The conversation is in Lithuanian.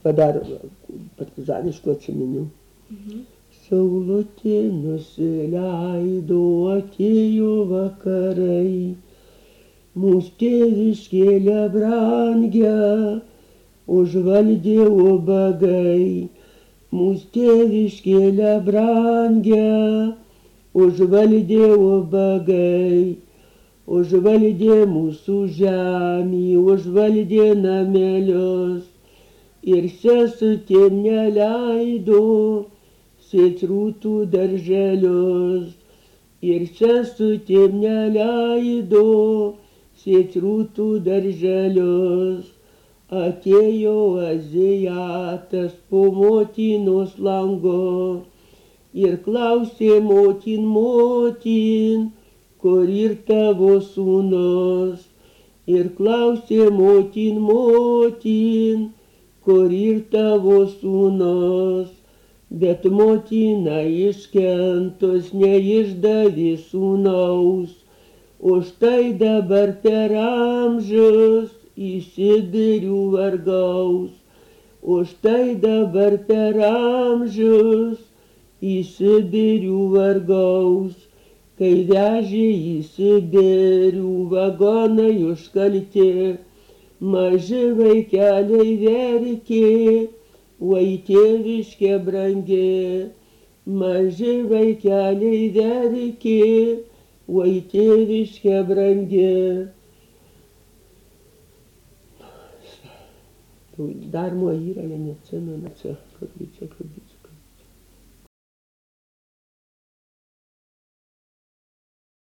dar partizaniškų atsiminių. Saulutė nusileido, atėjo vakarai, mūsų tėviškėlę brangę užvaldė ubagai. Mūsų tėviškėlę brangę užvaldė ubagai. Užvaldė mūsų žemį, užvaldė namelius ir sesutėm neleido sėt rūtų darželius. Ir sesutėm neleido sėt rūtų darželius. Atėjo azijatas po motinos lango ir klausė motin, kur ir tavo sūnus. Ir klausė motin, kur ir tavo sūnus. Bet motina iškentus neišdavė sūnaus, už tai dabar per amžius į Sibirių vargaus. Už tai dabar per amžius į Sibirių vargaus. Kai vežė į Sibirių vagonai užkalti, maži vaikeliai verkė, oi tėviškė brangi. Maži vaikeliai verkė, oi tėviškė brangi. Dar nuo yra, ja neatsimenu, čia, kaip čia.